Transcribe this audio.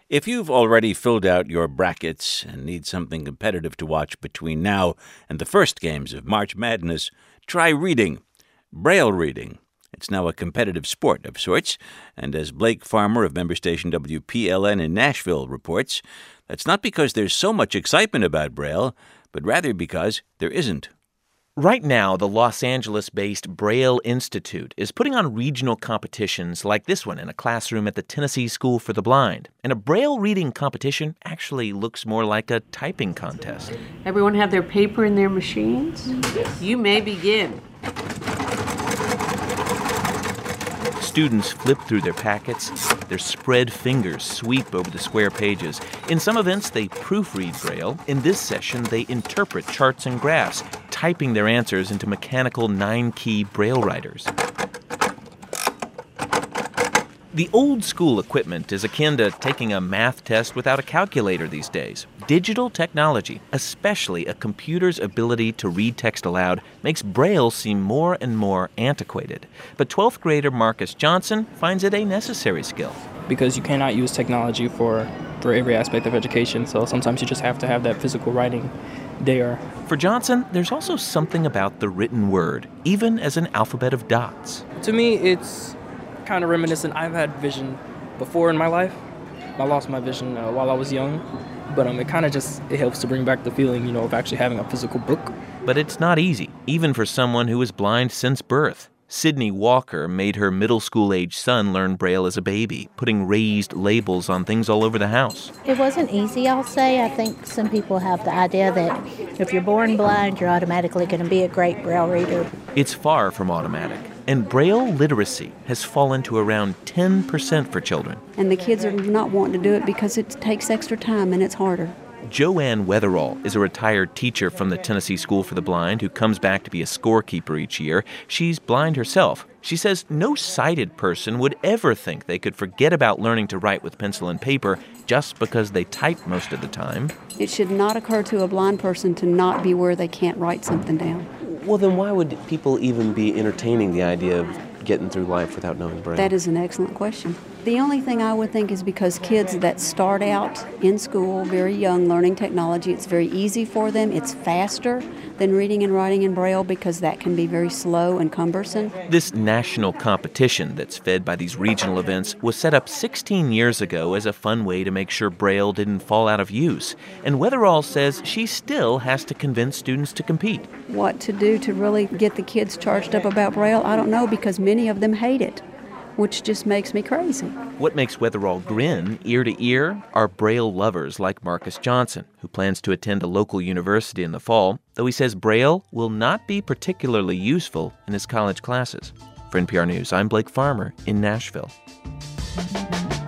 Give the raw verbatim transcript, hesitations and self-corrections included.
If you've already filled out your brackets and need something competitive to watch between now and the first games of March Madness, try reading. Braille reading. It's now a competitive sport of sorts, and as Blake Farmer of member station W P L N in Nashville reports, that's not because there's so much excitement about Braille, but rather because there isn't. Right now, the Los Angeles-based Braille Institute is putting on regional competitions like this one in a classroom at the Tennessee School for the Blind. And a Braille reading competition actually looks more like a typing contest. Everyone have their paper in their machines? You may begin. Students flip through their packets. Their spread fingers sweep over the square pages. In some events, they proofread Braille. In this session, they interpret charts and graphs, typing their answers into mechanical nine-key Braille writers. The old-school equipment is akin to taking a math test without a calculator these days. Digital technology, especially a computer's ability to read text aloud, makes Braille seem more and more antiquated. But twelfth grader Marcus Johnson finds it a necessary skill. Because you cannot use technology for, for every aspect of education, so sometimes you just have to have that physical writing there. For Johnson, there's also something about the written word, even as an alphabet of dots. To me, it's kind of reminiscent. I've had vision before in my life. I lost my vision uh, while I was young, but um, it kind of just it helps to bring back the feeling, you know, of actually having a physical book. But it's not easy, even for someone who was blind since birth. Sydney Walker made her middle school-age son learn Braille as a baby, putting raised labels on things all over the house. It wasn't easy, I'll say. I think some people have the idea that if you're born blind, you're automatically going to be a great Braille reader. It's far from automatic. And Braille literacy has fallen to around ten percent for children. And the kids are not wanting to do it because it takes extra time and it's harder. Joanne Weatherall is a retired teacher from the Tennessee School for the Blind who comes back to be a scorekeeper each year. She's blind herself. She says no sighted person would ever think they could forget about learning to write with pencil and paper just because they type most of the time. It should not occur to a blind person to not be where they can't write something down. Well, then why would people even be entertaining the idea of getting through life without knowing Braille? That is an excellent question. The only thing I would think is because kids that start out in school very young learning technology, it's very easy for them. It's faster than reading and writing in Braille because that can be very slow and cumbersome. This national competition that's fed by these regional events was set up sixteen years ago as a fun way to make sure Braille didn't fall out of use. And Weatherall says she still has to convince students to compete. What to do to really get the kids charged up about Braille, I don't know, because many of them hate it, which just makes me crazy. What makes Weatherall grin ear to ear are Braille lovers like Marcus Johnson, who plans to attend a local university in the fall, though he says Braille will not be particularly useful in his college classes. For N P R News, I'm Blake Farmer in Nashville.